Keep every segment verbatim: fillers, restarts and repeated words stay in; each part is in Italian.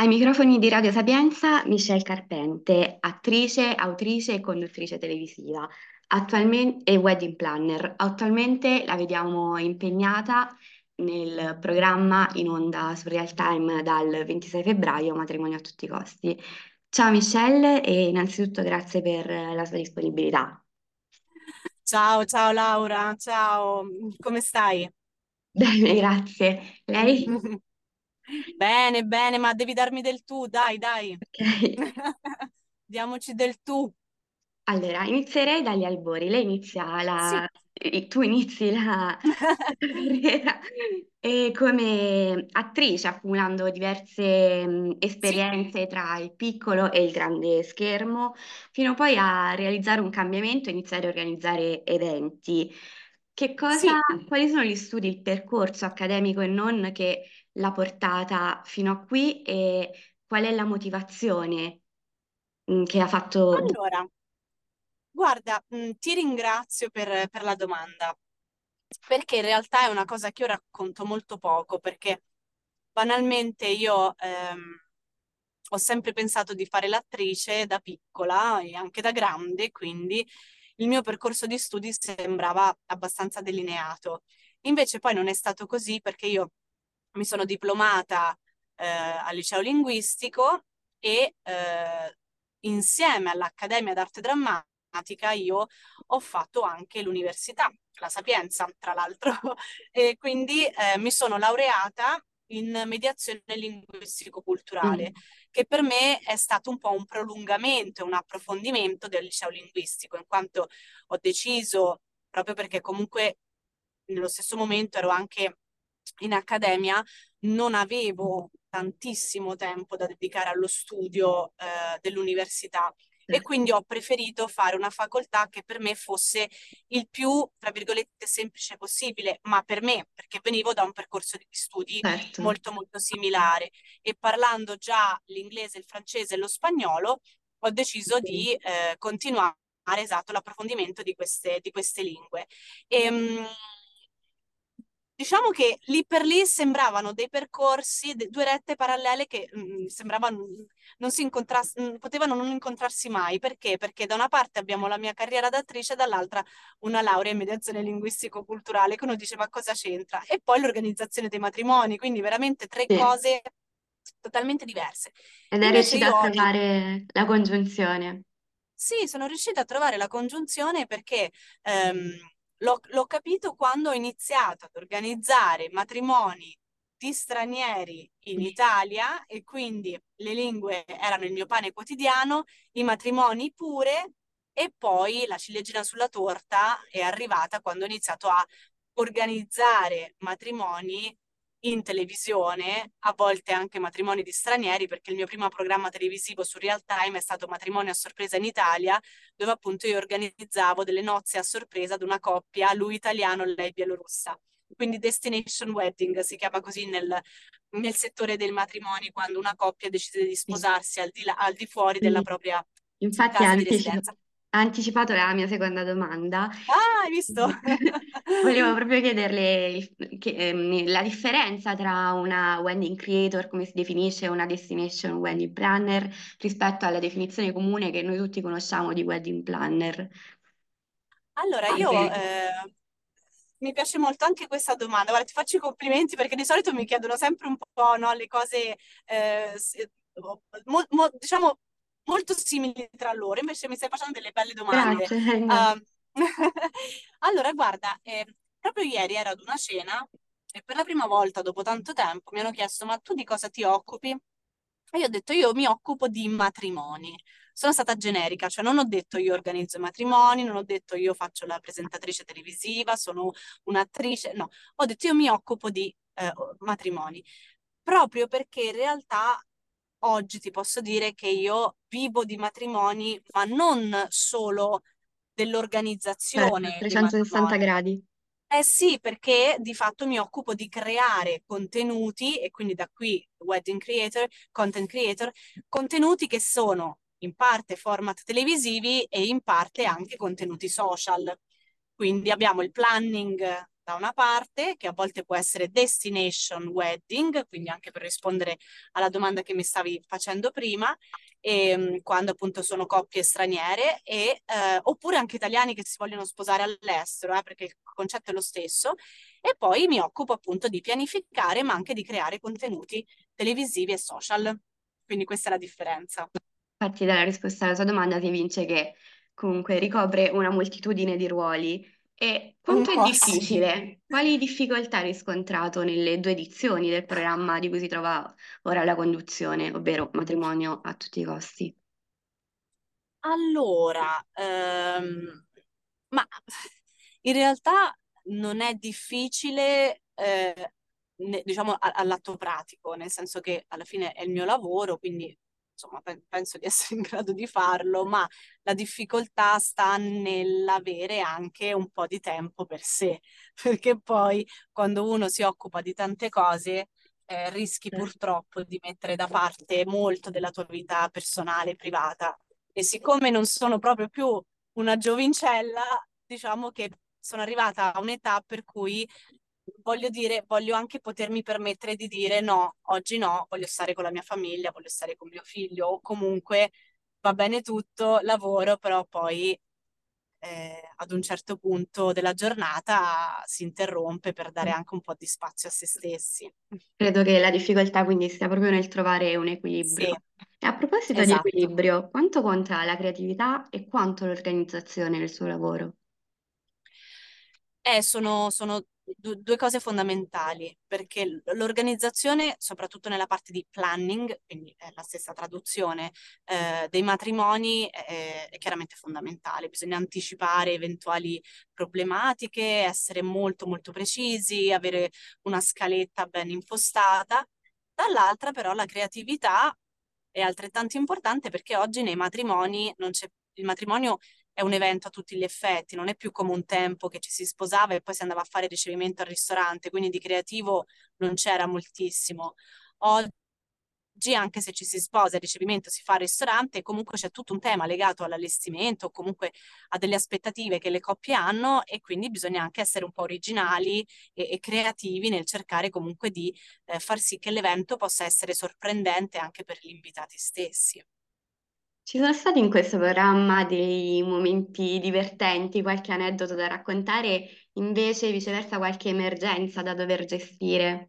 Ai microfoni di Radio Sapienza, Michelle Carpente, attrice, autrice e conduttrice televisiva attualmente, e wedding planner. Attualmente la vediamo impegnata nel programma in onda su Real Time dal ventisei febbraio, Matrimonio a tutti i costi. Ciao Michelle e innanzitutto grazie per la sua disponibilità. Ciao, ciao Laura, ciao, come stai? Bene, grazie. Lei? Bene, bene, ma devi darmi del tu, dai, dai. Ok. Diamoci del tu. Allora, inizierei dagli albori. Lei inizia Sì. la... eh, Tu inizi la carriera e come attrice, accumulando diverse mh, Sì, esperienze tra il piccolo e il grande schermo, fino poi a realizzare un cambiamento e iniziare a organizzare eventi. Che cosa, sì. quali sono gli studi, il percorso accademico e non che l'ha portata fino a qui e qual è la motivazione mh, che ha fatto... Allora, guarda, mh, ti ringrazio per, per la domanda, perché in realtà è una cosa che io racconto molto poco, perché banalmente io ehm, ho sempre pensato di fare l'attrice da piccola e anche da grande, quindi il mio percorso di studi sembrava abbastanza delineato. Invece poi non è stato così perché io mi sono diplomata eh, al liceo linguistico e eh, insieme all'Accademia d'Arte Drammatica io ho fatto anche l'università, la Sapienza, tra l'altro, e quindi eh, mi sono laureata in mediazione linguistico-culturale, Mm. che per me è stato un po' un prolungamento, un approfondimento del liceo linguistico, in quanto ho deciso, proprio perché comunque nello stesso momento ero anche in accademia, non avevo tantissimo tempo da dedicare allo studio eh, dell'università e quindi ho preferito fare una facoltà che per me fosse il più, tra virgolette, semplice possibile, ma per me, perché venivo da un percorso di studi Certo. molto molto similare e parlando già l'inglese, il francese e lo spagnolo, ho deciso Ok. di eh, continuare esatto l'approfondimento di queste, di queste lingue. E, mh, diciamo che lì per lì sembravano dei percorsi, de- due rette parallele che mh, sembravano non si incontrass- mh, potevano non incontrarsi mai. Perché? Perché da una parte abbiamo la mia carriera d'attrice, dall'altra una laurea in mediazione linguistico-culturale, che uno dice ma cosa c'entra? E poi l'organizzazione dei matrimoni, quindi veramente tre Sì. cose totalmente diverse. Ed è Invece riuscita a io ho nel trovare la congiunzione. sì, sono riuscita a trovare la congiunzione perché ehm, l'ho l'ho capito quando ho iniziato ad organizzare matrimoni di stranieri in Italia e quindi le lingue erano il mio pane quotidiano, i matrimoni pure, e poi la ciliegina sulla torta è arrivata quando ho iniziato a organizzare matrimoni in televisione, a volte anche matrimoni di stranieri, perché il mio primo programma televisivo su Real Time è stato Matrimonio a sorpresa in Italia, dove appunto io organizzavo delle nozze a sorpresa ad una coppia, lui italiano, lei bielorussa. Quindi Destination Wedding si chiama così nel, nel settore del matrimonio, quando una coppia decide di Sì. sposarsi al di, là, al di fuori della Sì. propria Infatti ha casa di anticipa- residenza. ha anticipato la mia seconda domanda. Ah, hai visto? Volevo proprio chiederle il- che, ehm, la differenza tra una wedding creator, come si definisce, e una destination wedding planner rispetto alla definizione comune che noi tutti conosciamo di wedding planner. Allora, io Ok. eh, mi piace molto anche questa domanda. Guarda, ti faccio i complimenti perché di solito mi chiedono sempre un po', no, le cose, eh, s- mo- mo- diciamo, molto simili tra loro. Invece mi stai facendo delle belle domande. Grazie. eh, no. Ah, allora, guarda, eh, proprio ieri ero ad una cena e per la prima volta dopo tanto tempo mi hanno chiesto: ma tu di cosa ti occupi? E io ho detto: io mi occupo di matrimoni. Sono stata generica, cioè non ho detto io organizzo i matrimoni, non ho detto io faccio la presentatrice televisiva, sono un'attrice, no, ho detto io mi occupo di eh, matrimoni, proprio perché in realtà oggi ti posso dire che io vivo di matrimoni, ma non solo Certo, dell'organizzazione dei trecentosessanta matrimoni. gradi. Eh sì, perché di fatto mi occupo di creare contenuti e quindi da qui wedding creator, content creator, contenuti che sono in parte format televisivi e in parte anche contenuti social. Quindi abbiamo il planning da una parte, che a volte può essere destination wedding, quindi anche per rispondere alla domanda che mi stavi facendo prima, e, quando appunto sono coppie straniere, e, eh, oppure anche italiani che si vogliono sposare all'estero, eh, perché il concetto è lo stesso. E poi mi occupo appunto di pianificare, ma anche di creare contenuti televisivi e social. Quindi questa è la differenza. Infatti, dalla risposta alla sua domanda si evince che comunque ricopre una moltitudine di ruoli. E Un quanto è po' sì. difficile? Quali difficoltà hai riscontrato nelle due edizioni del programma di cui si trova ora la conduzione, ovvero Matrimonio a tutti i costi? Allora, ehm, ma in realtà non è difficile, eh, ne- diciamo, a- all'atto pratico, nel senso che alla fine è il mio lavoro, quindi insomma pe- penso di essere in grado di farlo, ma la difficoltà sta nell'avere anche un po' di tempo per sé, perché poi quando uno si occupa di tante cose, eh, rischi purtroppo di mettere da parte molto della tua vita personale, privata. E siccome non sono proprio più una giovincella, diciamo che sono arrivata a un'età per cui voglio dire, voglio anche potermi permettere di dire no, oggi no, voglio stare con la mia famiglia, voglio stare con mio figlio, o comunque va bene tutto, lavoro, però poi eh, ad un certo punto della giornata si interrompe per dare anche un po' di spazio a se stessi. Credo che la difficoltà quindi sia proprio nel trovare un equilibrio. Sì, E a proposito di esatto. equilibrio, quanto conta la creatività e quanto l'organizzazione nel suo lavoro? Eh, sono, sono du- due cose fondamentali, perché l- l'organizzazione, soprattutto nella parte di planning, quindi è la stessa traduzione, eh, dei matrimoni, è, è chiaramente fondamentale. Bisogna anticipare eventuali problematiche, essere molto molto precisi, avere una scaletta ben impostata. Dall'altra però la creatività è altrettanto importante, perché oggi nei matrimoni non c'è, il matrimonio è un evento a tutti gli effetti, non è più come un tempo che ci si sposava e poi si andava a fare ricevimento al ristorante, quindi di creativo non c'era moltissimo. Oggi, anche se ci si sposa e il ricevimento si fa al ristorante, comunque c'è tutto un tema legato all'allestimento o comunque a delle aspettative che le coppie hanno, e quindi bisogna anche essere un po' originali e, e creativi nel cercare comunque di eh, far sì che l'evento possa essere sorprendente anche per gli invitati stessi. Ci sono stati in questo programma dei momenti divertenti, qualche aneddoto da raccontare, invece viceversa qualche emergenza da dover gestire?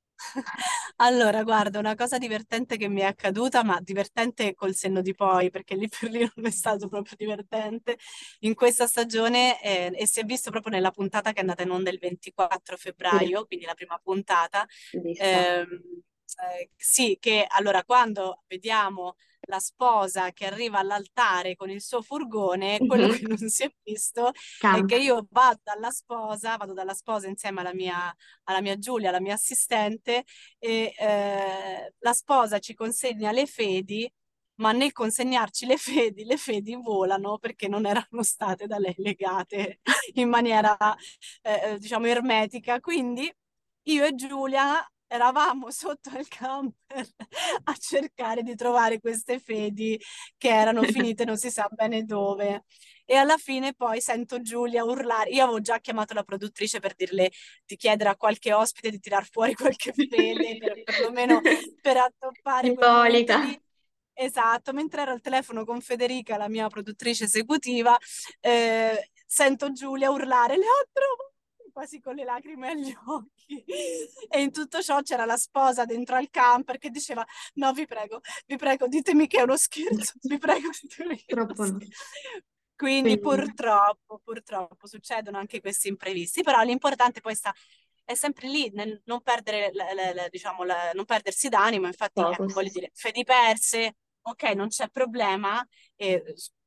Allora, guarda, una cosa divertente che mi è accaduta, ma divertente col senno di poi, perché lì per lì non è stato proprio divertente, in questa stagione, eh, e si è visto proprio nella puntata che è andata in onda il ventiquattro Sì, febbraio, quindi la prima puntata. vista. ehm, eh, sì, che allora quando vediamo la sposa che arriva all'altare con il suo furgone, quello Mhm. che non si è visto è Camp. che io vado dalla sposa, vado dalla sposa insieme alla mia, alla mia Giulia, la mia assistente, e eh, la sposa ci consegna le fedi, ma nel consegnarci le fedi, le fedi volano perché non erano state da lei legate in maniera, eh, diciamo, ermetica. Quindi io e Giulia eravamo sotto al camper a cercare di trovare queste fedi che erano finite non si sa bene dove. E alla fine poi sento Giulia urlare. Io avevo già chiamato la produttrice per dirle di chiedere a qualche ospite di tirar fuori qualche fede per perlomeno per attoppare quel momento Simbolica. lì. Esatto, mentre ero al telefono con Federica, la mia produttrice esecutiva, eh, sento Giulia urlare: le ho trovate! Quasi con le lacrime agli occhi. E in tutto ciò c'era la sposa dentro al camper che diceva: no, vi prego, vi prego, ditemi che è uno scherzo, vi prego, ditemi che è uno Troppo no. scherzo. Quindi Quindi, purtroppo, purtroppo succedono anche questi imprevisti, però l'importante poi sta, è sempre lì nel non perdere, la- la- la- diciamo, la- non perdersi d'animo. Infatti, ecco, focus. voglio dire, fedi perse, ok, non c'è problema. E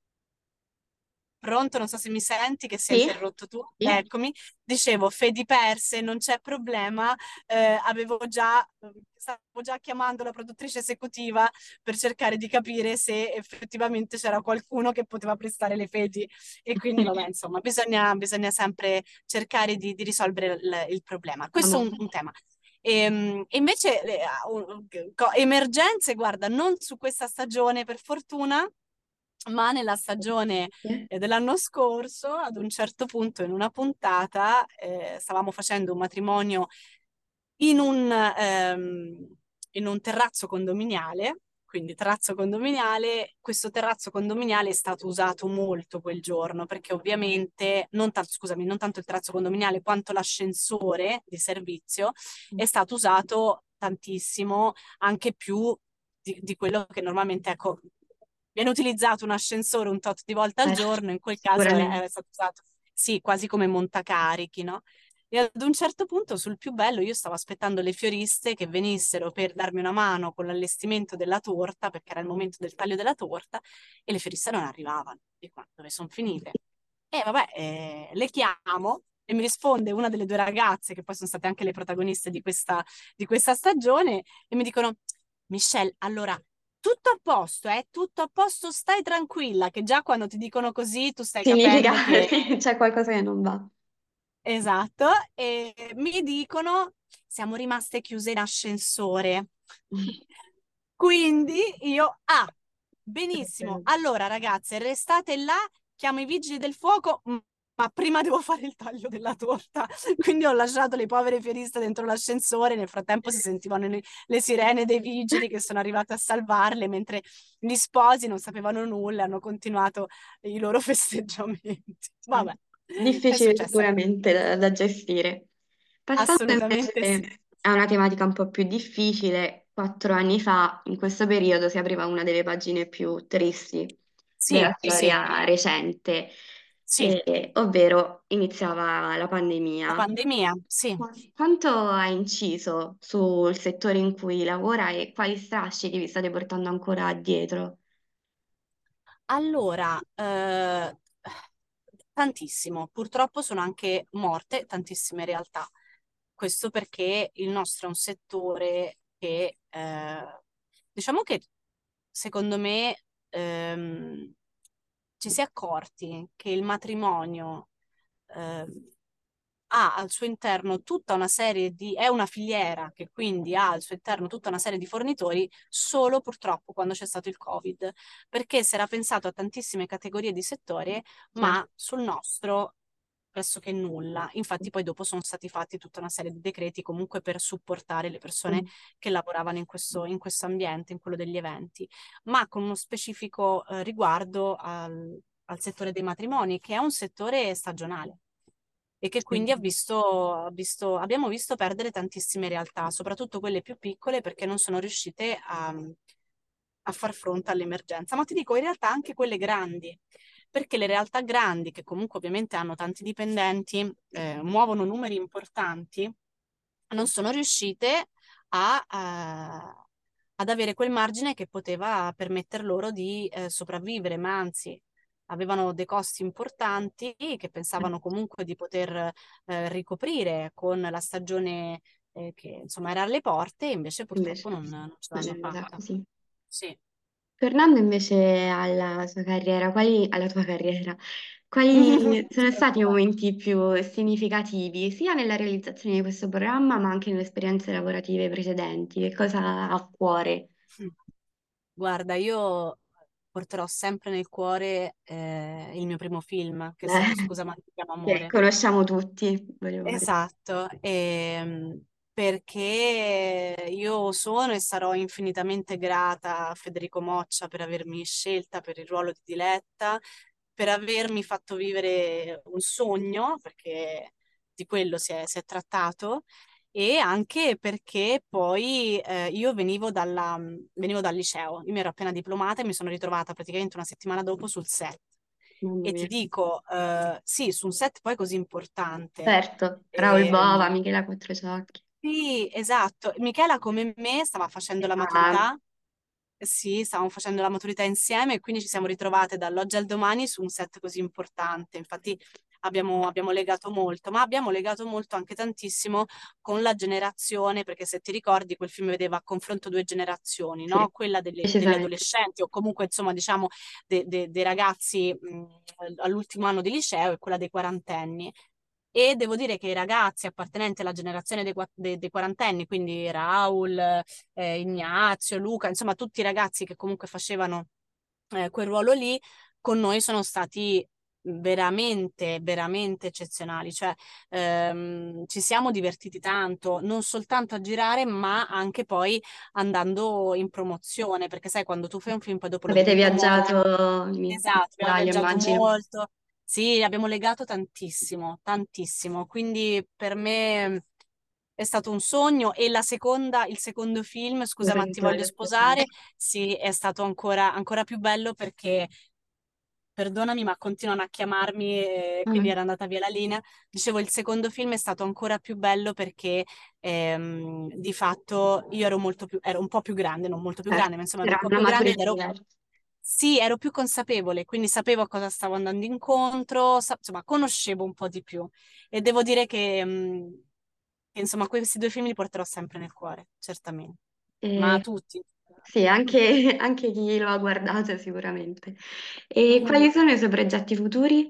Pronto? Non so se mi senti, che si è Sì? interrotto tu. Sì? Eccomi. Dicevo, fedi perse, non c'è problema. Eh, avevo già, stavo già chiamando la produttrice esecutiva per cercare di capire se effettivamente c'era qualcuno che poteva prestare le fedi. E quindi, vabbè, insomma, bisogna, bisogna sempre cercare di, di risolvere il, il problema. Questo è Vabbè. un, un tema. E, e invece, le- uh, co- emergenze, guarda, non su questa stagione, per fortuna. ma nella stagione Eh? eh, dell'anno scorso, ad un certo punto in una puntata, eh, stavamo facendo un matrimonio in un, ehm, in un terrazzo condominiale, quindi terrazzo condominiale, questo terrazzo condominiale è stato usato molto quel giorno, perché ovviamente, non tanto, scusami, non tanto il terrazzo condominiale quanto l'ascensore di servizio è stato usato tantissimo, anche più di, di quello che normalmente, ecco, viene utilizzato un ascensore un tot di volte al Certo, giorno, in quel caso era, sicuramente. era stato usato, sì, quasi come montacarichi, no? E ad un certo punto, sul più bello, io stavo aspettando le fioriste che venissero per darmi una mano con l'allestimento della torta, perché era il momento del taglio della torta, e le fioriste non arrivavano. Dico, "Ma dove sono finite?" E vabbè, eh, le chiamo e mi risponde una delle due ragazze, che poi sono state anche le protagoniste di questa, di questa stagione, e mi dicono, Michelle, allora, tutto a posto, eh? Tutto a posto, stai tranquilla, che già quando ti dicono così tu stai Significa capendo che che c'è qualcosa che non va. esatto, e mi dicono siamo rimaste chiuse in ascensore. Quindi io, ah, benissimo. Allora, ragazze, restate là, chiamo i vigili del fuoco, m- ma prima devo fare il taglio della torta. Quindi ho lasciato le povere fioriste dentro l'ascensore. Nel frattempo si sentivano le, le sirene dei vigili che sono arrivate a salvarle, mentre gli sposi non sapevano nulla, hanno continuato i loro festeggiamenti. Vabbè, è Difficile successa. sicuramente da, da gestire. Passando Assolutamente sì. invece a una tematica un po' più difficile, quattro anni fa, in questo periodo, si apriva una delle pagine più tristi Sì, della sì, storia recente, sì, e- ovvero iniziava la la pandemia. pandemia, sì. Ma quanto ha inciso sul settore in cui lavora e quali strascichi vi state portando ancora dietro? Allora, eh, tantissimo. Purtroppo sono anche morte tantissime realtà. Questo perché il nostro è un settore che, eh, diciamo che secondo me, ehm, ci si è accorti che il matrimonio, ehm, ha al suo interno tutta una serie di, è una filiera che quindi ha al suo interno tutta una serie di fornitori solo purtroppo quando c'è stato il Covid, perché si era pensato a tantissime categorie di settore, Certo. ma sul nostro pressoché nulla. Infatti poi dopo sono stati fatti tutta una serie di decreti comunque per supportare le persone Mm. che lavoravano in questo, in questo ambiente, in quello degli eventi, ma con uno specifico eh, riguardo al, al settore dei matrimoni, che è un settore stagionale e che Sì. quindi ha visto, ha visto- abbiamo visto perdere tantissime realtà, soprattutto quelle più piccole, perché non sono riuscite a, a far fronte all'emergenza. Ma ti dico, in realtà anche quelle grandi, perché le realtà grandi, che comunque ovviamente hanno tanti dipendenti, eh, muovono numeri importanti, non sono riuscite a, a- ad avere quel margine che poteva permettere loro di eh, sopravvivere, ma anzi avevano dei costi importanti che pensavano comunque di poter eh, ricoprire con la stagione eh, che insomma era alle porte, e invece Invece purtroppo non, non ce non è l'hanno andata fatta. così. Sì. Tornando invece alla sua carriera, quali, alla tua carriera, quali Ti sono stati i preoccupare. momenti più significativi, sia nella realizzazione di questo programma, ma anche nelle esperienze lavorative precedenti? Che cosa ha a cuore? Guarda, io porterò sempre nel cuore eh, il mio primo film, che è stato Eh, Scusa ma ti chiamo che amore. conosciamo tutti, volevo fare. Esatto, ehm, perché io sono e sarò infinitamente grata a Federico Moccia per avermi scelta per il ruolo di Diletta, per avermi fatto vivere un sogno, perché di quello si è, si è trattato, e anche perché poi eh, io venivo dalla- venivo dal liceo, io mi ero appena diplomata e mi sono ritrovata praticamente una settimana dopo sul set. Mamma E ti mia. dico, eh, sì, su un set poi così importante. Certo, Raul Bova, Ehm, Michela Quattrociocchi. sì, esatto. Michela come me stava facendo la Ah, maturità. Sì, stavamo facendo la maturità insieme e quindi ci siamo ritrovate dall'oggi al domani su un set così importante. Infatti abbiamo, abbiamo legato molto, ma abbiamo legato molto anche tantissimo con la generazione, perché se ti ricordi quel film vedeva a confronto due generazioni, sì, no? Quella delle- degli decisamente. adolescenti o comunque insomma diciamo de- de- dei ragazzi mh, all'ultimo anno di liceo e quella dei quarantenni. E devo dire che i ragazzi appartenenti alla generazione dei, qua- dei- dei quarantenni, quindi Raul, eh, Ignazio, Luca, insomma tutti i ragazzi che comunque facevano eh, quel ruolo lì, con noi sono stati veramente, veramente eccezionali. Cioè, ehm, ci siamo divertiti tanto, non soltanto a girare, ma anche poi andando in promozione, perché sai, quando tu fai un film, poi dopo lo Avete devi promuovere. viaggiato in Esatto, abbiamo Italia, viaggiato immagino. molto. Sì, abbiamo legato tantissimo, tantissimo. Quindi per me è stato un sogno. E la seconda, il secondo film, Scusa Cosa ma che ti ti voglio voglio spiegare. sposare, sì, è stato ancora, ancora più bello perché, perdonami, ma continuano a chiamarmi, e quindi Mm. era andata via la linea. Dicevo, il secondo film è stato ancora più bello perché ehm, di fatto io ero molto più, ero un po' più grande, non molto più Certo, grande, ma insomma ero era un po' una più grande ed maturità ero, diversa. sì, ero più consapevole, quindi sapevo a cosa stavo andando incontro, sa- insomma, conoscevo un po' di più. E devo dire che, mh, che, insomma, questi due film li porterò sempre nel cuore, certamente. Ma a E tutti. sì, anche, anche chi lo ha guardato sicuramente. E quali sono i suoi progetti futuri?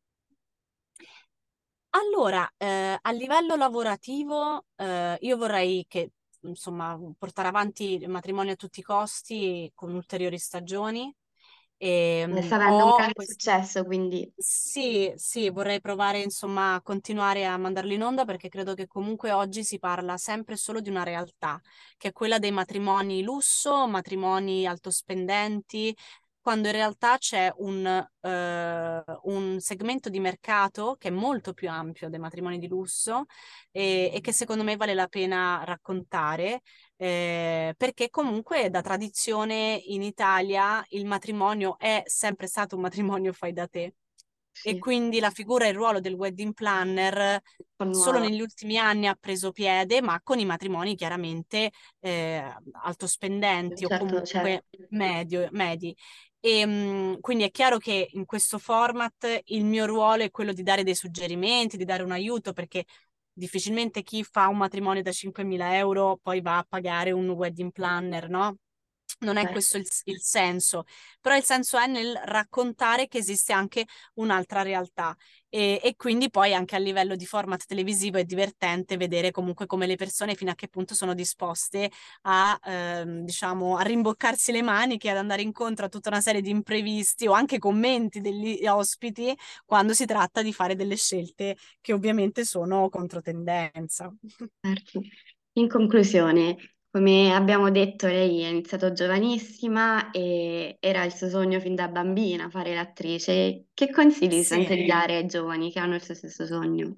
Allora, eh, a livello lavorativo, eh, io vorrei che, insomma, portare avanti il matrimonio a tutti i costi con ulteriori stagioni. E, Eh, mh, sta avendo un ho grande quest- successo, quindi Sì, sì, vorrei provare, insomma, a continuare a mandarlo in onda perché credo che comunque oggi si parla sempre solo di una realtà, che è quella dei matrimoni lusso, matrimoni altospendenti, quando in realtà c'è un, eh, un segmento di mercato che è molto più ampio dei matrimoni di lusso e, e che secondo me vale la pena raccontare, eh, perché comunque da tradizione in Italia il matrimonio è sempre stato un matrimonio fai da te. E sì, quindi la figura e il ruolo del wedding planner un po' solo nuova. negli ultimi anni ha preso piede, ma con i matrimoni chiaramente eh, altospendenti o Certo, certo. comunque medio, medi. E, mh, quindi è chiaro che in questo format il mio ruolo è quello di dare dei suggerimenti, di dare un aiuto, perché difficilmente chi fa un matrimonio da cinquemila euro poi va a pagare un wedding planner, no? Non è Certo. questo il, il senso, però il senso è nel raccontare che esiste anche un'altra realtà e, e quindi poi anche a livello di format televisivo è divertente vedere comunque come le persone fino a che punto sono disposte a, ehm, diciamo, a rimboccarsi le maniche, ad andare incontro a tutta una serie di imprevisti o anche commenti degli ospiti quando si tratta di fare delle scelte che ovviamente sono controtendenza. Certo. In conclusione, come abbiamo detto, lei è iniziato giovanissima e era il suo sogno fin da bambina fare l'attrice. Che consigli sente Sì. di dare ai giovani che hanno il suo stesso sogno?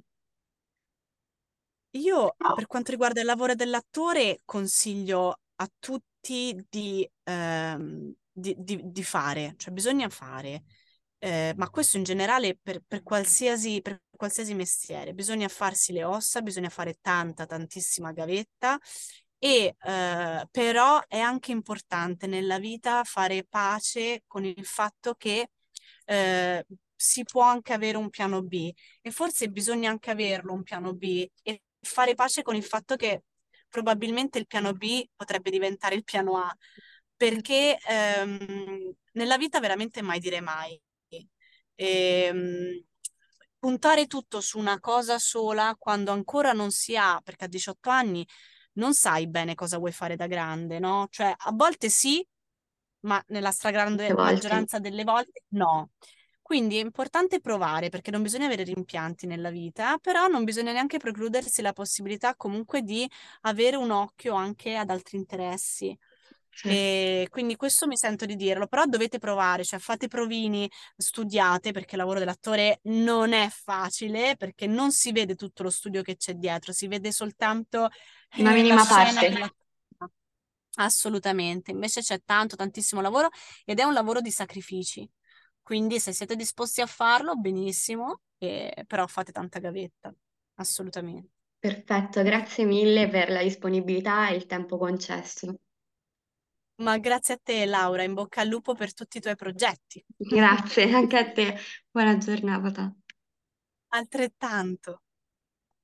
Io, per quanto riguarda il lavoro dell'attore, consiglio a tutti di, ehm, di- di- di fare, cioè bisogna fare, eh, ma questo in generale per, per qualsiasi, per qualsiasi mestiere, bisogna farsi le ossa, bisogna fare tanta, tantissima gavetta e eh, però è anche importante nella vita fare pace con il fatto che eh, si può anche avere un piano B e forse bisogna anche averlo un piano B e fare pace con il fatto che probabilmente il piano B potrebbe diventare il piano A, perché ehm, nella vita veramente mai dire mai. Ehm, puntare tutto su una cosa sola quando ancora non si ha, perché a diciotto anni non sai bene cosa vuoi fare da grande, no? Cioè, a volte sì, ma nella Molte stragrande volte. maggioranza delle volte no. Quindi è importante provare perché non bisogna avere rimpianti nella vita, però non bisogna neanche precludersi la possibilità comunque di avere un occhio anche ad altri interessi. Certo. E quindi questo mi sento di dirlo, però dovete provare, cioè fate provini, studiate perché il lavoro dell'attore non è facile, perché non si vede tutto lo studio che c'è dietro, si vede soltanto Una eh, la minima scena parte. che l'attore fa. Assolutamente, invece c'è tanto, tantissimo lavoro ed è un lavoro di sacrifici. Quindi se siete disposti a farlo, benissimo, e- però fate tanta gavetta, assolutamente. Perfetto, grazie mille per la disponibilità e il tempo concesso. Ma grazie a te, Laura, in bocca al lupo per tutti i tuoi progetti. Grazie anche a te. Buona giornata. Altrettanto.